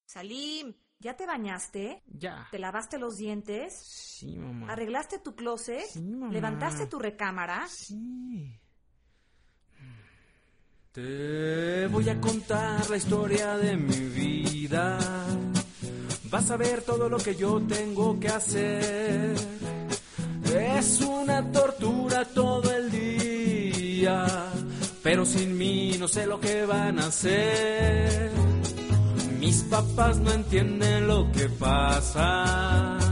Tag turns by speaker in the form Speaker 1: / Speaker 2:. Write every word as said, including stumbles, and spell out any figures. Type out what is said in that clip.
Speaker 1: Salim, ¿ya te bañaste?
Speaker 2: Ya.
Speaker 1: ¿Te lavaste los dientes?
Speaker 2: Sí, mamá.
Speaker 1: ¿Arreglaste tu closet?
Speaker 2: Sí, mamá.
Speaker 1: ¿Levantaste tu recámara?
Speaker 2: Sí.
Speaker 3: Te voy a contar la historia de mi vida. Vas a ver todo lo que yo tengo que hacer. Es una tortura todo el día, pero sin mí no sé lo que van a hacer. Mis papás no entienden lo que pasa.